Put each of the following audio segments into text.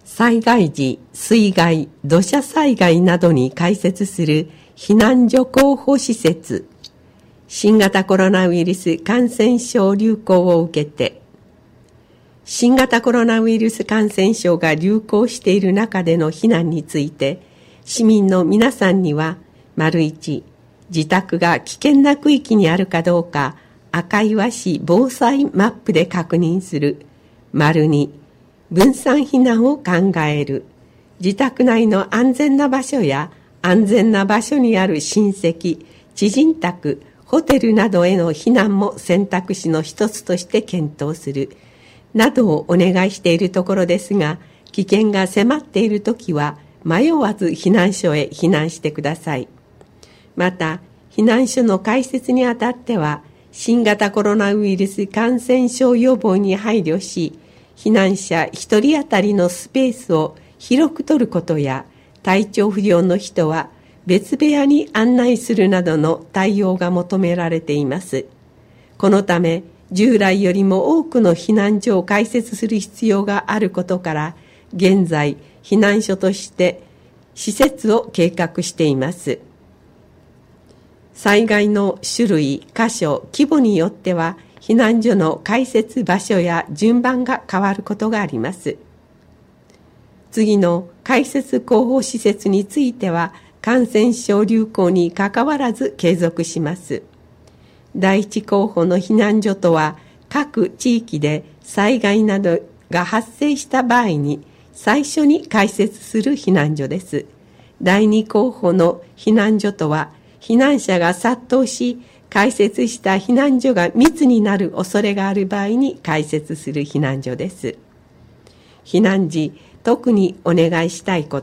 災害時、水害、土砂災害などに開設する避難所候補施設、新型コロナウイルス感染症流行を受けて、新型コロナウイルス感染症が流行している中での避難について、市民の皆さんには、1、自宅が危険な区域にあるかどうか、赤岩市防災マップで確認する。2、分散避難を考える。自宅内の安全な場所や安全な場所にある親戚、知人宅、ホテルなどへの避難も選択肢の一つとして検討する。などをお願いしているところですが、危険が迫っているときは迷わず避難所へ避難してください。また、避難所の開設にあたっては、新型コロナウイルス感染症予防に配慮し、避難者1人当たりのスペースを広く取ることや、体調不良の人は別部屋に案内するなどの対応が求められています。このため、従来よりも多くの避難所を開設する必要があることから、現在、避難所として施設を計画しています。災害の種類、箇所、規模によっては、避難所の開設場所や順番が変わることがあります。次の開設候補施設については、感染症流行にかかわらず継続します。第一候補の避難所とは、各地域で災害などが発生した場合に最初に開設する避難所です。第二候補の避難所とは、避難者が殺到し、開設した避難所が密になる恐れがある場合に開設する避難所です。避難時、特にお願いしたいこと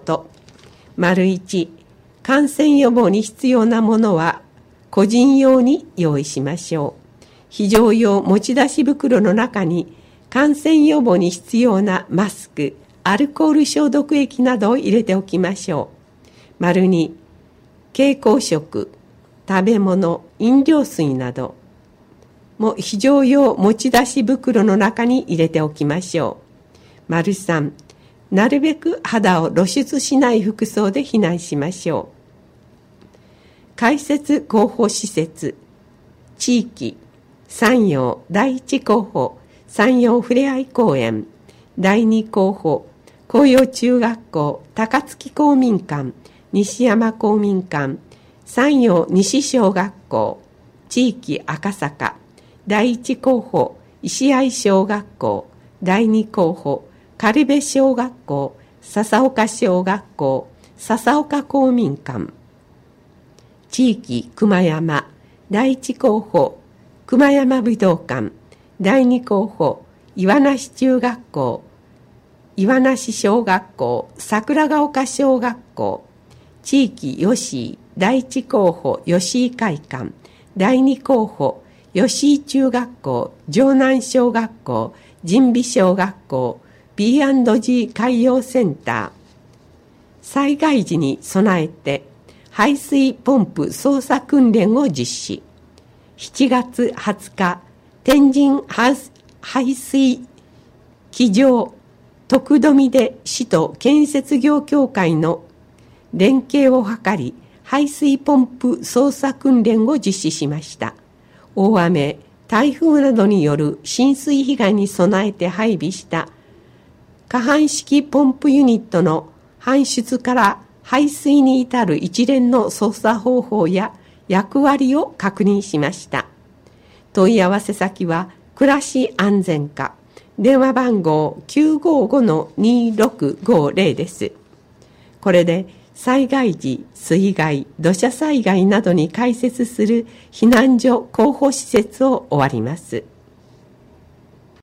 。1、感染予防に必要なものは個人用に用意しましょう。非常用持ち出し袋の中に感染予防に必要なマスク、アルコール消毒液などを入れておきましょう。2、経口食、食べ物、飲料水なども非常用持ち出し袋の中に入れておきましょう。3、なるべく肌を露出しない服装で避難しましょう。開設候補施設、地域、山陽第一候補、山陽ふれあい公園、第二候補、紅葉中学校、高槻公民館、西山公民館、山陽西小学校、地域赤坂、第一候補、石合小学校、第二候補、軽部小学校、笹岡小学校、笹岡公民館、地域熊山、第一候補、熊山武道館、第二候補、岩梨中学校、岩梨小学校、桜ヶ丘小学校、地域吉井、第一候補、吉井会館、第二候補、吉井中学校、城南小学校、神美小学校、B&G 海洋センター。災害時に備えて、排水ポンプ操作訓練を実施。7月20日、天神排水機場徳富で市と建設業協会の連携を図り、排水ポンプ操作訓練を実施しました。大雨、台風などによる浸水被害に備えて配備した可搬式ポンプユニットの搬出から排水に至る一連の操作方法や役割を確認しました。問い合わせ先は暮らし安全課、電話番号 955-2650 です。これで災害時、水害、土砂災害などに開設する避難所候補施設を終わります。